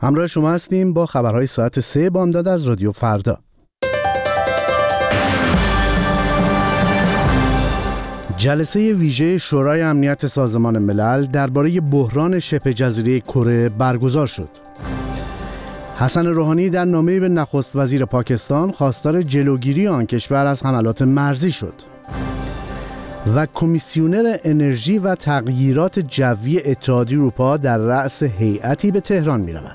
همراه شما هستیم با خبرهای ساعت 3 بامداد از رادیو فردا. جلسه ویژه شورای امنیت سازمان ملل درباره بحران شبه جزیره کره برگزار شد. حسن روحانی در نامه‌ای به نخست وزیر پاکستان خواستار جلوگیری آن کشور از حملات مرزی شد. و کمیسیونر انرژی و تغییرات جوی اتحادیه اروپا در رأس هیئتی به تهران می رود.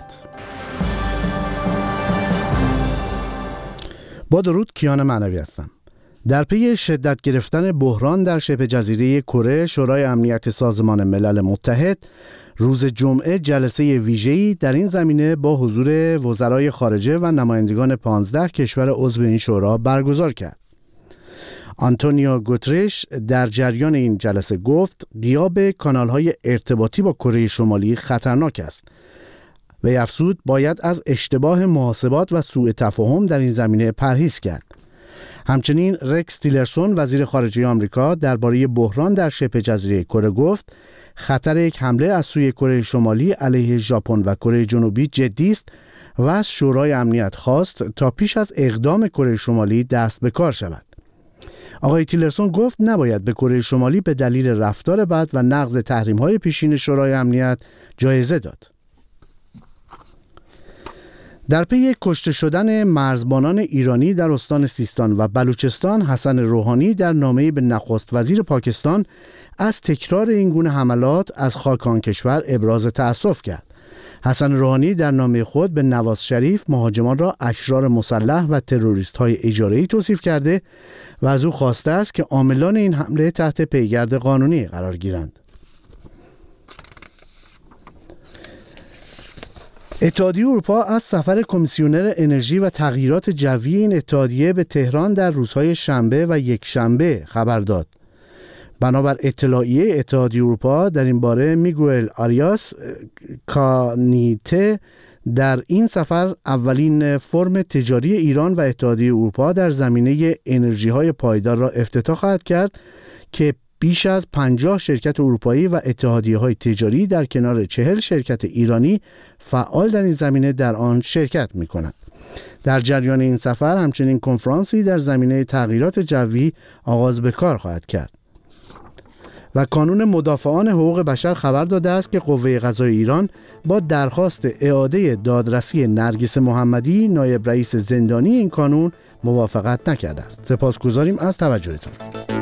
با درود، کیان معنوی هستم. در پی شدت گرفتن بحران در شبه جزیره کره، شورای امنیت سازمان ملل متحد روز جمعه جلسه ویژه‌ای در این زمینه با حضور وزرای خارجه و نمایندگان 15 کشور عضو این شورا برگزار کرد. آنتونیو گوترش در جریان این جلسه گفت غیاب کانال‌های ارتباطی با کره شمالی خطرناک است. وی افزود باید از اشتباه محاسبات و سوء تفاهم در این زمینه پرهیز کرد. همچنین رکس تیلرسون وزیر خارجه آمریکا درباره بحران در شبه جزیره کره گفت خطر یک حمله از سوی کره شمالی علیه ژاپن و کره جنوبی جدی است و از شورای امنیت خواست تا پیش از اقدام کره شمالی دست به کار شود. آقای تیلرسون گفت نباید به کره شمالی به دلیل رفتار بد و نقض تحریم‌های پیشین شورای امنیت جایزه داد. در پی کشته شدن مرزبانان ایرانی در استان سیستان و بلوچستان، حسن روحانی در نامه‌ای به نخست وزیر پاکستان از تکرار این گونه حملات از خاک آن کشور ابراز تأسف کرد. حسن روحانی در نامه خود به نواز شریف مهاجمان را اشرار مسلح و تروریست‌های اجاره‌ای توصیف کرده و از او خواسته است که عاملان این حمله تحت پیگرد قانونی قرار گیرند. اتحادیه اروپا از سفر کمیسیونر انرژی و تغییرات جوی این اتحادیه به تهران در روزهای شنبه و یکشنبه خبر داد. بنابر اطلاعیه اتحادیه اروپا در این باره، میگوئل آریاس کانیته در این سفر اولین فرم تجاری ایران و اتحادیه اروپا در زمینه انرژی‌های پایدار را افتتاح خواهد کرد که بیش از 50 شرکت اروپایی و اتحادیه‌های تجاری در کنار 40 شرکت ایرانی فعال در این زمینه در آن شرکت می‌کنند. در جریان این سفر همچنین کنفرانسی در زمینه تغییرات جوی آغاز به کار خواهد کرد. و کانون مدافعان حقوق بشر خبر داده است که قوه قضایی ایران با درخواست اعاده دادرسی نرگس محمدی، نایب رئیس زندانی این کانون، موافقت نکرده است. سپاسگزاریم از توجهتان.